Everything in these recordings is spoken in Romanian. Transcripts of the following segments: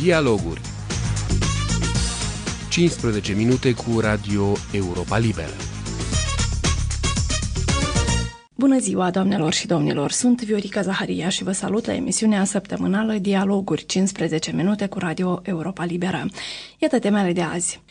Dialoguri. 15 minute cu Radio Europa Liberă. Bună ziua, doamnelor și domnilor! Sunt Viorica Zaharia și vă salut la emisiunea săptămânală Dialoguri, 15 minute cu Radio Europa Liberă. Iată temele de azi.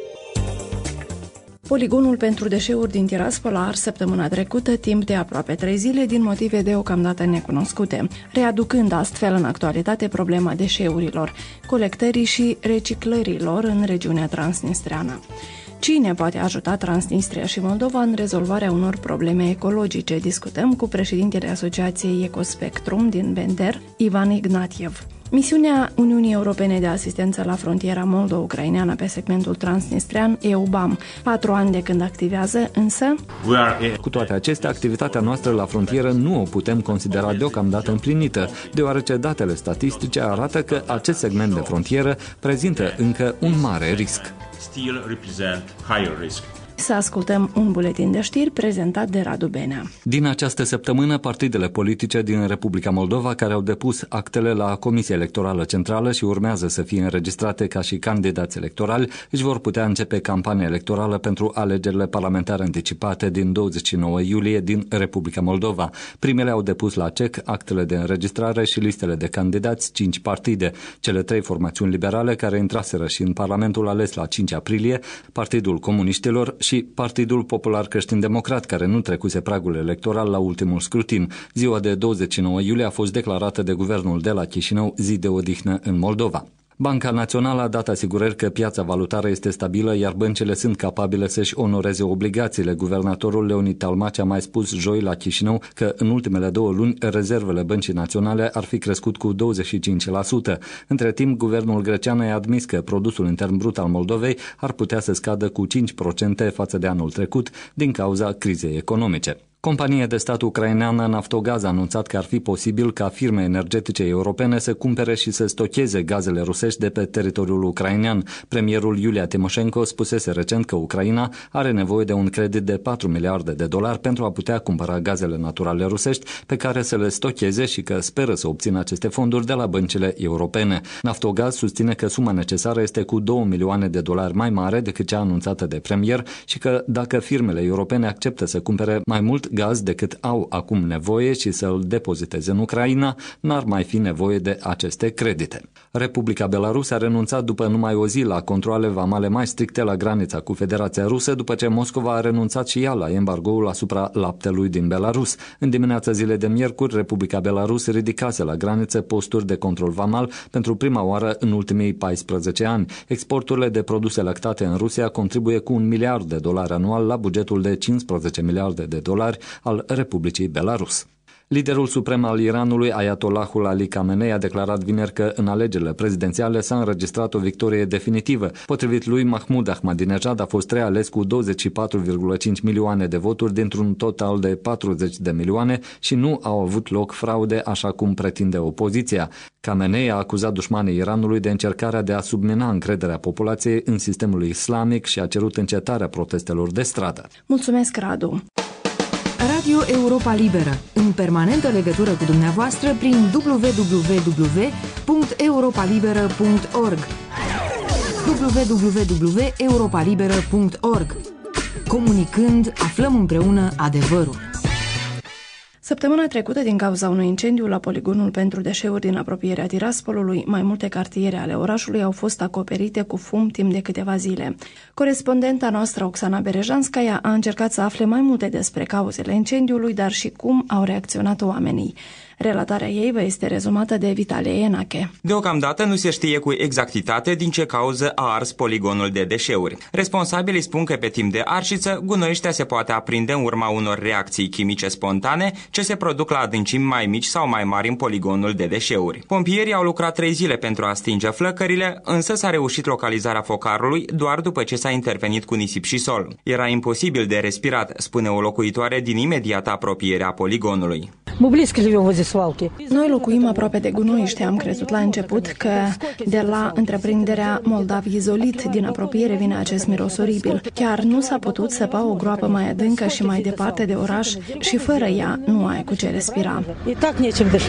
Poligonul pentru deșeuri din Tiraspol a ars săptămâna trecută timp de aproape 3 zile din motive deocamdată necunoscute, readucând astfel în actualitate problema deșeurilor, colectării și reciclărilor în regiunea transnistreană. Cine poate ajuta Transnistria și Moldova în rezolvarea unor probleme ecologice? Discutăm cu președintele Asociației Ecospectrum din Bender, Ivan Ignatiev. Misiunea Uniunii Europene de Asistență la frontiera moldo-ucraineană pe segmentul transnistrean, EUBAM, 4 ani de când activează, însă... Cu toate acestea, activitatea noastră la frontieră nu o putem considera deocamdată împlinită, deoarece datele statistice arată că acest segment de frontieră prezintă încă un mare risc. Să ascultăm un buletin de știri prezentat de Radu Benea. Din această săptămână, partidele politice din Republica Moldova care au depus actele la Comisia Electorală Centrală și urmează să fie înregistrate ca și candidați electorali, își vor putea începe campania electorală pentru alegerile parlamentare anticipate din 29 iulie din Republica Moldova. Primele au depus la CEC actele de înregistrare și listele de candidați 5 partide, cele 3 formațiuni liberale care intraseră și în Parlamentul ales la 5 aprilie, Partidul Comuniștilor și Partidul Popular Creștin-Democrat, care nu trecuse pragul electoral la ultimul scrutin. Ziua de 29 iulie a fost declarată de guvernul de la Chișinău zi de odihnă în Moldova. Banca Națională a dat asigurări că piața valutară este stabilă, iar băncile sunt capabile să-și onoreze obligațiile. Guvernatorul Leonid Talmaci a mai spus joi la Chișinău că în ultimele 2 luni rezervele Băncii Naționale ar fi crescut cu 25%. Între timp, guvernul grecean a admis că produsul intern brut al Moldovei ar putea să scadă cu 5% față de anul trecut din cauza crizei economice. Compania de stat ucraineană Naftogaz a anunțat că ar fi posibil ca firme energetice europene să cumpere și să stocheze gazele rusești de pe teritoriul ucrainean. Premierul Iulia Timoșenko spusese recent că Ucraina are nevoie de un credit de $4 miliarde pentru a putea cumpăra gazele naturale rusești pe care să le stocheze și că speră să obțină aceste fonduri de la băncile europene. Naftogaz susține că suma necesară este cu $2 milioane mai mare decât cea anunțată de premier și că dacă firmele europene acceptă să cumpere mai mult gaz decât au acum nevoie și să îl depoziteze în Ucraina, n-ar mai fi nevoie de aceste credite. Republica Belarus a renunțat după numai o zi la controale vamale mai stricte la granița cu Federația Rusă, după ce Moscova a renunțat și ea la embargoul asupra laptelui din Belarus. În dimineața zilei de miercuri, Republica Belarus ridicase la graniță posturi de control vamal pentru prima oară în ultimii 14 ani. Exporturile de produse lactate în Rusia contribuie cu $1 miliard anual la bugetul de $15 miliarde al Republicii Belarus. Liderul suprem al Iranului, Ayatollahul Ali Khamenei, a declarat vineri că în alegerile prezidențiale s-a înregistrat o victorie definitivă. Potrivit lui, Mahmoud Ahmadinejad a fost reales cu 24,5 milioane de voturi dintr-un total de 40 de milioane și nu au avut loc fraude, așa cum pretinde opoziția. Khamenei a acuzat dușmanii Iranului de încercarea de a submina încrederea populației în sistemul islamic și a cerut încetarea protestelor de stradă. Mulțumesc, Radu! Radio Europa Liberă, în permanentă legătură cu dumneavoastră prin www.europalibera.org www.europalibera.org. Comunicând, aflăm împreună adevărul. Săptămâna trecută, din cauza unui incendiu la poligonul pentru deșeuri din apropierea Tiraspolului, mai multe cartiere ale orașului au fost acoperite cu fum timp de câteva zile. Corespondenta noastră, Oksana Berejanskaya, a încercat să afle mai multe despre cauzele incendiului, dar și cum au reacționat oamenii. Relatarea ei vă este rezumată de Vitalie Enache. Deocamdată nu se știe cu exactitate din ce cauză a ars poligonul de deșeuri. Responsabilii spun că pe timp de arșiță, gunoiștea se poate aprinde în urma unor reacții chimice spontane ce se produc la adâncimi mai mici sau mai mari în poligonul de deșeuri. Pompierii au lucrat 3 zile pentru a stinge flăcările, însă s-a reușit localizarea focarului doar după ce s-a intervenit cu nisip și sol. Era imposibil de respirat, spune o locuitoare din imediata apropiere a poligonului. Noi locuim aproape de gunoiște. Am crezut la început că de la întreprinderea Moldav Izolit din apropiere vine acest miros oribil. Chiar nu s-a putut săpa o groapă mai adâncă și mai departe de oraș și fără ea nu ai cu ce respira.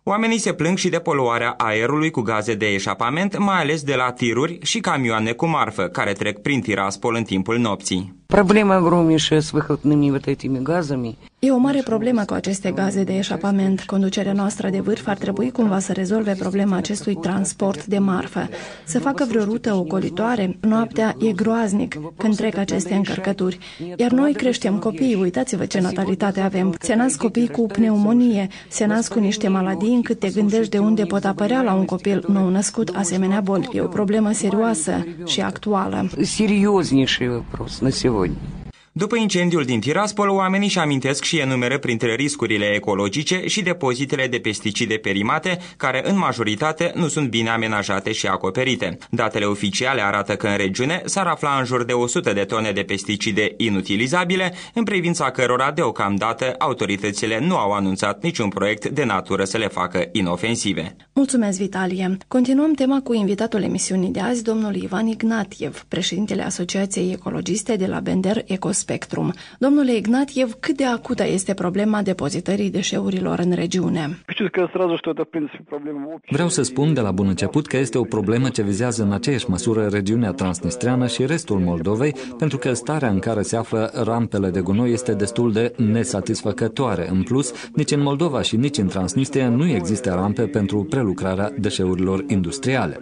Oamenii se plâng și de poluarea aerului cu gaze de eșapament, mai ales de la tiruri și camioane cu marfă, care trec prin Tiraspol în timpul nopții. Problema огромнейшая с выхлопными вот этими газами. E o mare problemă cu aceste gaze de eșapament. Conducerea noastră de vârf ar trebui cumva să rezolve problema acestui transport de marfă. Să facă vreo rută ocolitoare. Noaptea e groaznic când trec aceste încărcături. Iar noi creștem copii. Uitați-vă ce natalitate avem. Se nasc copii cu pneumonie, se nasc cu niște maladii încât te gândești de unde pot apărea la un copil nou născut asemenea boli. E o problemă serioasă și actuală. Серьезнейший вопрос на сегодня. După incendiul din Tiraspol, oamenii își amintesc și enumeră printre riscurile ecologice și depozitele de pesticide perimate, care în majoritate nu sunt bine amenajate și acoperite. Datele oficiale arată că în regiune s-ar afla în jur de 100 de tone de pesticide inutilizabile, în privința cărora deocamdată autoritățile nu au anunțat niciun proiect de natură să le facă inofensive. Mulțumesc, Vitalie. Continuăm tema cu invitatul emisiunii de azi, domnul Ivan Ignatiev, președintele Asociației Ecologiste de la Bender Ecospectrum. Domnule Ignatiev, cât de acută este problema depozitării deșeurilor în regiune? Vreau să spun de la bun început că este o problemă ce vizează în aceeași măsură regiunea transnistreană și restul Moldovei, pentru că starea în care se află rampele de gunoi este destul de nesatisfăcătoare. În plus, nici în Moldova și nici în Transnistria nu există rampe pentru prelucrarea deșeurilor industriale.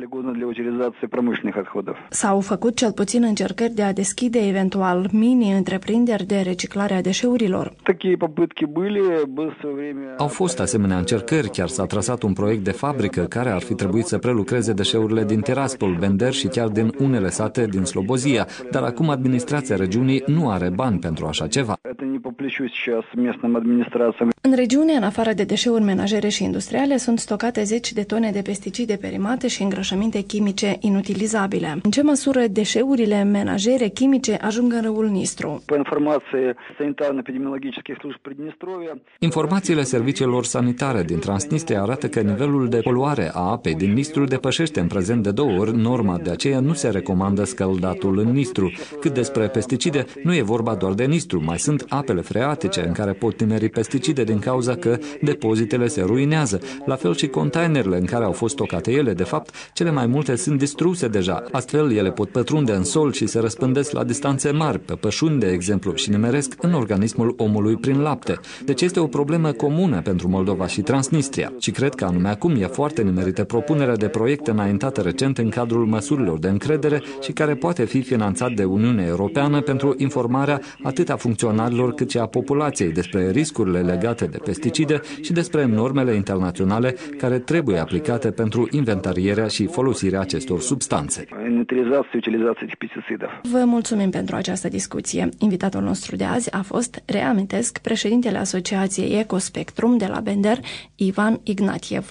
S-au făcut cel puțin încercări de a deschide eventual mini-întreprinderi de reciclare a deșeurilor. Au fost asemenea încercări, chiar s-a trasat un proiect de fabrică care ar fi trebuit să prelucreze deșeurile din Tiraspol, Bender și chiar din unele sate din Slobozia, dar acum administrația regiunii nu are bani pentru așa ceva. În regiune, în afară de deșeuri menajere și industriale, sunt stocate 10 de tone de pesticide perimate și îngrășăminte chimice inutilizabile. În ce măsură deșeurile menajere chimice ajung în râul Nistru? Informațiile serviciilor sanitare din Transnistria arată că nivelul de poluare a apei din Nistru depășește în prezent de 2 ori norma, de aceea nu se recomandă scăldatul în Nistru. Cât despre pesticide, nu e vorba doar de Nistru, mai sunt apele freatice în care pot nimeri pesticide din cauza că depozitele se ruinează. La fel și containerele în care au fost stocate ele, de fapt, cele mai multe sunt distruse deja. Astfel, ele pot pătrunde în sol și se răspândesc la distanțe mari, pe pășuni, de exemplu, și nimeresc în organismul omului prin lapte. Deci este o problemă comună pentru Moldova și Transnistria. Și cred că anume acum e foarte nimerită propunerea de proiecte înaintate recent în cadrul măsurilor de încredere și care poate fi finanțat de Uniunea Europeană pentru informarea atât a funcționarilor cât și a populației despre riscurile legate de pesticide și despre normele internaționale care trebuie aplicate pentru inventarierea și folosirea acestor substanțe. Vă mulțumim pentru această discuție. Invitatul nostru de azi a fost, reamintesc, președintele Asociației Ecospectrum de la Bender, Ivan Ignatiev.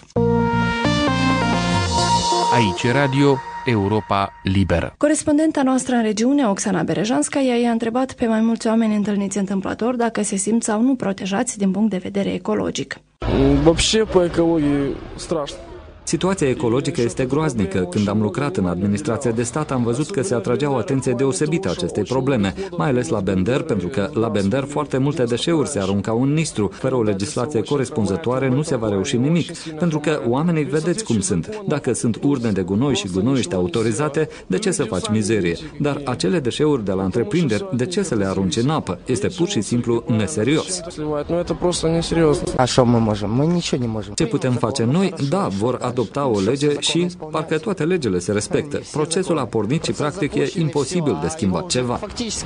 Aici Radio Europa Liberă. Corespondenta noastră în regiune, Oksana Berejanskaya, i-a întrebat pe mai mulți oameni întâlniți întâmplător dacă se simt sau nu protejați din punct de vedere ecologic. Вообще по экологии страшно. Situația ecologică este groaznică. Când am lucrat în administrația de stat, am văzut că se atragea o atenție deosebită acestei probleme, mai ales la Bender, pentru că la Bender foarte multe deșeuri se aruncau în Nistru. Fără o legislație corespunzătoare nu se va reuși nimic, pentru că oamenii vedeți cum sunt. Dacă sunt urne de gunoi și gunoiște autorizate, de ce să faci mizerie? Dar acele deșeuri de la întreprinderi, de ce să le arunci în apă? Este pur și simplu neserios. Ce putem face noi? Da, vor adopta o lege și parcă toate legile se respectă. Procesul a pornit și practic e imposibil de schimbat ceva.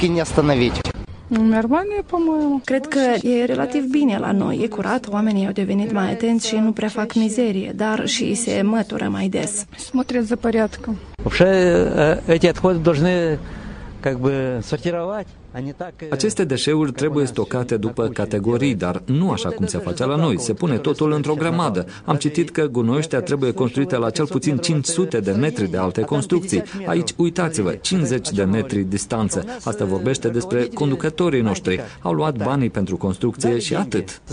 Cred că e relativ bine la noi, e curat, oamenii au devenit mai atenți și nu prea fac mizerie, dar și se mătură mai des. Смотрят за порядком. Вообще эти отходы должны как бы сортировать. Aceste deșeuri trebuie stocate după categorii, dar nu așa cum se face la noi. Se pune totul într-o grămadă. Am citit că gunoiștea trebuie construite la cel puțin 500 de metri de alte construcții. Aici, uitați-vă, 50 de metri distanță. Asta vorbește despre conducătorii noștri. Au luat banii pentru construcție și atât.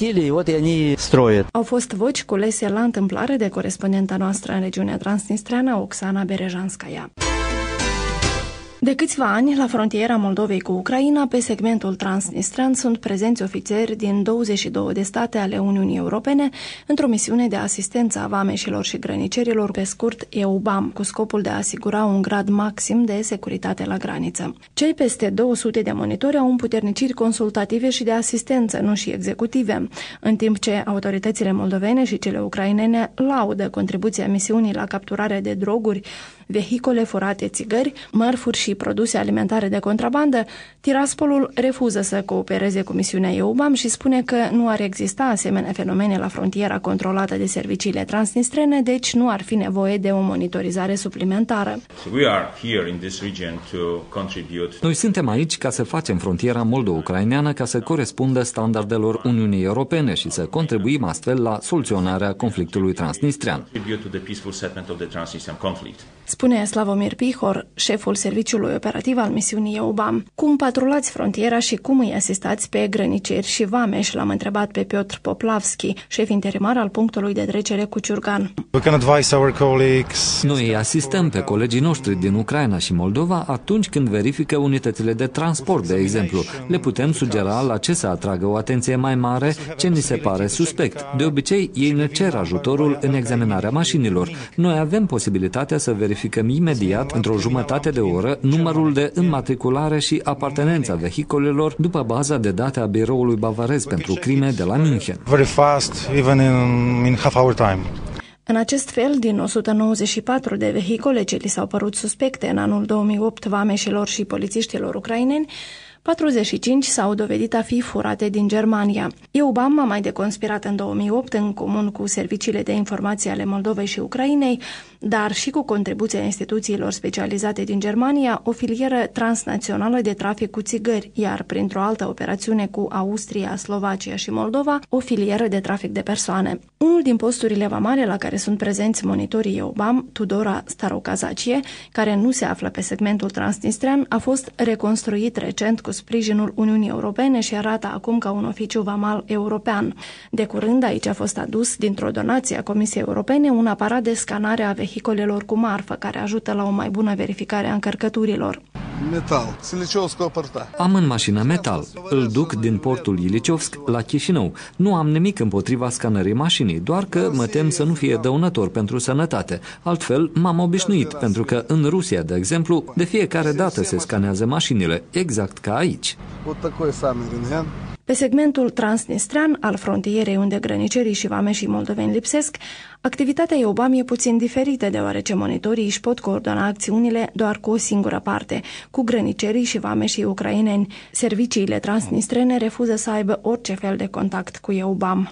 Au fost voci culese la întâmplare de corespondenta noastră în regiunea transnistreană, Oksana Berejanskaya. De câțiva ani, la frontiera Moldovei cu Ucraina, pe segmentul transnistrean sunt prezenți ofițeri din 22 de state ale Uniunii Europene într-o misiune de asistență a vameșilor și grănicerilor, pe scurt EUBAM, cu scopul de a asigura un grad maxim de securitate la graniță. Cei peste 200 de monitori au împuterniciri consultative și de asistență, nu și executive, în timp ce autoritățile moldovene și cele ucrainene laudă contribuția misiunii la capturarea de droguri, vehicole furate, țigări, mărfuri și produse alimentare de contrabandă, Tiraspolul refuză să coopereze cu misiunea EUBAM și spune că nu ar exista asemenea fenomene la frontiera controlată de serviciile transnistrene, deci nu ar fi nevoie de o monitorizare suplimentară. Noi suntem aici ca să facem frontiera moldo-ucraineană ca să corespundă standardelor Uniunii Europene și să contribuim astfel la soluționarea conflictului transnistrean. Spune Slavomir Pihor, șeful serviciului operativ al misiunii EUBAM. Cum patrulați frontiera și cum îi asistați pe grăniceri și vameși? L-am întrebat pe Piotr Poplavski, șef interimar al punctului de trecere cu Ciurgan. Noi asistăm pe colegii noștri din Ucraina și Moldova atunci când verifică unitățile de transport, de exemplu. Le putem sugera la ce să atragă o atenție mai mare, ce ni se pare suspect. De obicei, ei ne cer ajutorul în examinarea mașinilor. Noi avem posibilitatea să verificăm imediat, într-o jumătate de oră, numărul de înmatriculare și apartenența vehiculelor după baza de date a biroului bavarez pentru crime de la München. Very fast, even in half hour time. În acest fel, din 194 de vehicule ce li s-au părut suspecte în anul 2008 vameșilor și polițiștilor ucraineni, 45 s-au dovedit a fi furate din Germania. EUBAM a mai deconspirat în 2008 în comun cu serviciile de informație ale Moldovei și Ucrainei, dar și cu contribuția instituțiilor specializate din Germania, o filieră transnațională de trafic cu țigări, iar printr-o altă operațiune cu Austria, Slovacia și Moldova, o filieră de trafic de persoane. Unul din posturile vamale la care sunt prezenți monitorii EUBAM, Tudora Starokazacie, care nu se află pe segmentul transnistrean, a fost reconstruit recent cu sprijinul Uniunii Europene și arată acum ca un oficiu vamal european. De curând, aici a fost adus, dintr-o donație a Comisiei Europene, un aparat de scanare a vehicolelor cu marfă, care ajută la o mai bună verificare a încărcăturilor. Metal. Am în mașină metal. Îl duc din portul Iliciovsk la Chișinău. Nu am nimic împotriva scanării mașinii, doar că mă tem să nu fie dăunător pentru sănătate. Altfel, m-am obișnuit, pentru că în Rusia, de exemplu, de fiecare dată se scanează mașinile, exact ca aici. Pe segmentul transnistrean al frontierei, unde grănicerii și vameșii moldoveni lipsesc, activitatea EUBAM e puțin diferită, deoarece monitorii își pot coordona acțiunile doar cu o singură parte, cu grănicerii și vameșii ucraineni. Serviciile transnistrene refuză să aibă orice fel de contact cu EUBAM.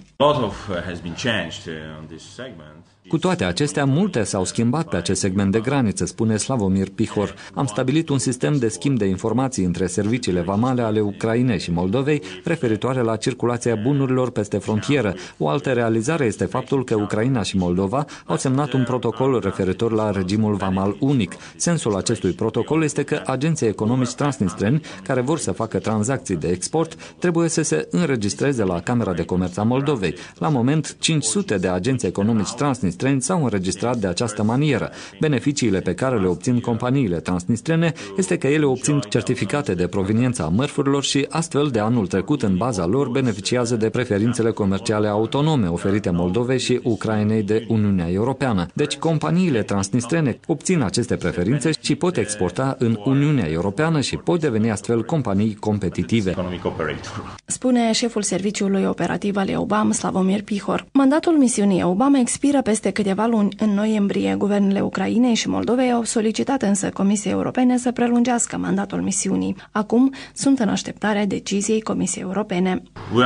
Cu toate acestea, multe s-au schimbat pe acest segment de graniță, spune Slavomir Pihor. Am stabilit un sistem de schimb de informații între serviciile vamale ale Ucrainei și Moldovei referitoare la circulația bunurilor peste frontieră. O altă realizare este faptul că Ucraina și Moldova au semnat un protocol referitor la regimul vamal unic. Sensul acestui protocol este că agenții economici transnistreni care vor să facă tranzacții de export trebuie să se înregistreze la Camera de Comerț a Moldovei. La moment, 500 de agenți economici transnistreni s-au înregistrat de această manieră. Beneficiile pe care le obțin companiile transnistrene este că ele obțin certificate de proveniență a mărfurilor și astfel de anul trecut în baza lor beneficiază de preferințele comerciale autonome oferite Moldovei și Ucrainei de Uniunea Europeană. Deci companiile transnistrene obțin aceste preferințe și pot exporta în Uniunea Europeană și pot deveni astfel companii competitive. Spune șeful serviciului operativ al EUBAM, Slavomir Pihor. Mandatul misiunii EUBAM expiră peste câteva luni. În noiembrie, guvernele Ucrainei și Moldovei au solicitat însă Comisiei Europene să prelungească mandatul misiunii. Acum sunt în așteptarea deciziei Comisiei Europene.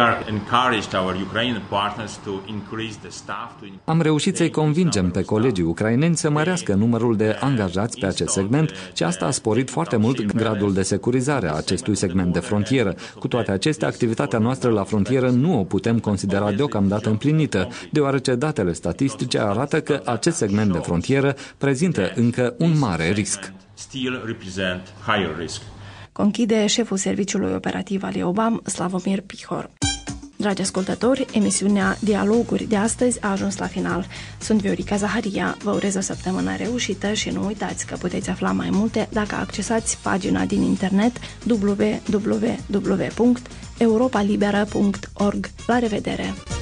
Am reușit să-i convingem pe colegii ucraineni să mărească numărul de angajați pe acest segment și asta a sporit foarte mult gradul de securizare a acestui segment de frontieră. Cu toate acestea, activitatea noastră la frontieră nu o putem considera deocamdată împlinită, deoarece datele statistice arată că acest segment de frontieră prezintă încă un mare risc. Conchide șeful serviciului operativ al EUBAM, Slavomir Pihor. Dragi ascultători, emisiunea Dialoguri de astăzi a ajuns la final. Sunt Viorica Zaharia, vă urez o săptămână reușită și nu uitați că puteți afla mai multe dacă accesați pagina din internet www.europalibera.org. La revedere!